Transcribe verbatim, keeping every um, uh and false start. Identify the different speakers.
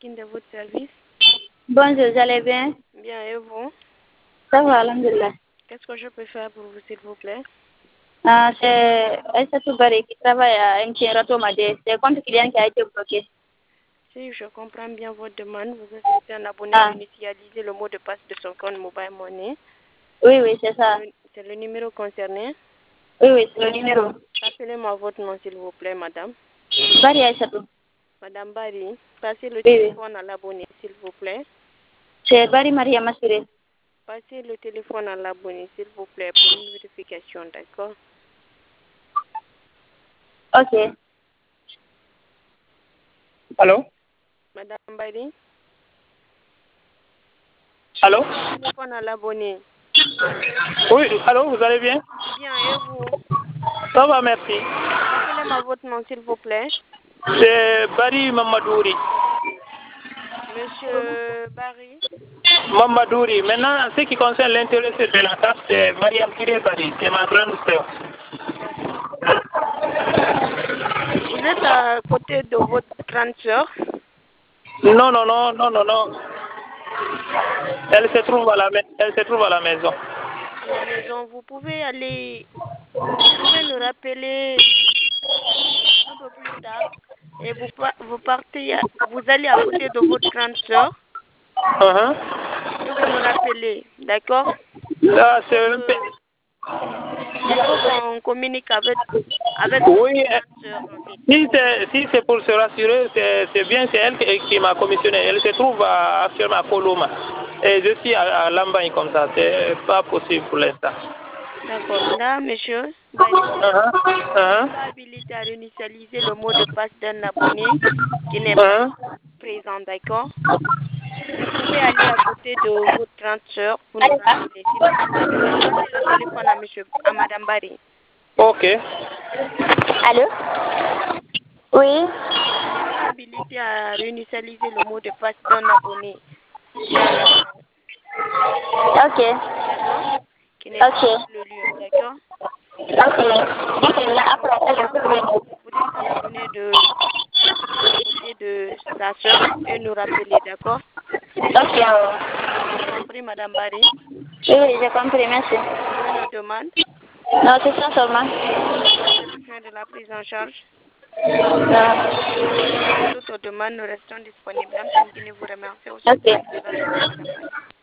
Speaker 1: Kin de votre service.
Speaker 2: Bonjour, vous allez bien?
Speaker 1: Bien, et vous?
Speaker 2: Ça va, alhamdulillah.
Speaker 1: Qu'est-ce que je peux faire pour vous, s'il vous plaît?
Speaker 2: Ah, c'est Aïssatou Bari qui travaille à M T N Ratomade. C'est le compte client qui a été bloqué.
Speaker 1: Si je comprends bien votre demande, vous êtes un abonné
Speaker 2: Ah.
Speaker 1: initialisé le mot de passe de son compte Mobile Money.
Speaker 2: Oui, oui, c'est ça.
Speaker 1: C'est le numéro concerné.
Speaker 2: Oui, oui, c'est le numéro.
Speaker 1: Rappelez-moi votre nom, s'il vous plaît, madame.
Speaker 2: Bari Aïssatou.
Speaker 1: Madame Bari, passez le
Speaker 2: Oui,
Speaker 1: téléphone à l'abonné, s'il vous plaît.
Speaker 2: C'est Bari Maria Massiré.
Speaker 1: Passez le téléphone à l'abonné, s'il vous plaît, pour une vérification, d'accord?
Speaker 2: Ok.
Speaker 3: Allô?
Speaker 1: Madame Bari,
Speaker 3: Allô?
Speaker 1: téléphone à l'abonné.
Speaker 3: Oui, allô, vous allez bien?
Speaker 1: Bien, et vous?
Speaker 3: Ça va, merci.
Speaker 1: Rappelez-moi votre nom, s'il vous plaît.
Speaker 3: C'est Bari Mamadouri.
Speaker 1: Monsieur Barry.
Speaker 3: Mamadouri. Maintenant, ce qui concerne l'intéressé de la tâche, c'est Mariam Kiré Bari. C'est ma grande sœur.
Speaker 1: D'accord. Vous êtes à côté de votre grande sœur?
Speaker 3: Non, non, non, non, non, non. Elle se trouve à la, elle se trouve à la maison.
Speaker 1: À la maison, vous pouvez aller, vous pouvez nous rappeler un peu plus tard et vous, vous partez, vous allez à côté de votre grande sœur.
Speaker 3: Uh-huh.
Speaker 1: Vous pouvez nous rappeler, d'accord?
Speaker 3: Là,
Speaker 1: Il faut
Speaker 3: c'est un peu...
Speaker 1: que, il faut qu'on communique avec, avec
Speaker 3: Oui,
Speaker 1: votre grande sœur, en fait.
Speaker 3: si c'est si c'est pour se rassurer, c'est bien, c'est elle qui, qui m'a commissionné. Elle se trouve à, actuellement à Koloma. Et je suis à, à Lambagne comme ça. C'est pas possible pour l'instant.
Speaker 1: D'accord. Là, monsieur Bari,
Speaker 3: Uh -huh.
Speaker 1: vous
Speaker 3: Uh
Speaker 1: n'êtes
Speaker 3: -huh.
Speaker 1: pas habilité à réinitialiser le mot de passe d'un abonné qui n'est
Speaker 3: Uh
Speaker 1: pas
Speaker 3: -huh.
Speaker 1: présent, d'accord? Vous pouvez aller à côté de votre grande sœur pour nous rappeler, s'il vous plaît. Passez le téléphone à monsieur, à madame Bari.
Speaker 3: Ok.
Speaker 2: Allô? Oui.
Speaker 1: Vous n'êtes pas habilité à réinitialiser le mot de passe d'un abonné d'un abonné.
Speaker 2: Ok.
Speaker 1: Présent, qui n'est
Speaker 2: Ok.
Speaker 1: pas sur le lieu, d'accord?
Speaker 2: Ok.
Speaker 1: Donc là, vous êtes un abonné de à côté de sa soeur et nous rappeler, d'accord?
Speaker 2: Ok.
Speaker 1: Vous avez compris, madame Bari?
Speaker 2: Oui, oui, j'ai compris, merci.
Speaker 1: Vous avez une demande?
Speaker 2: Non, c'est ça seulement.
Speaker 1: Vous avez besoin de la prise en charge?
Speaker 2: Non.
Speaker 1: Pour toute demande, nous restons disponibles. Madame Tantine vous remercie aussi pour
Speaker 2: Ok.
Speaker 1: votre attention, madame Bari.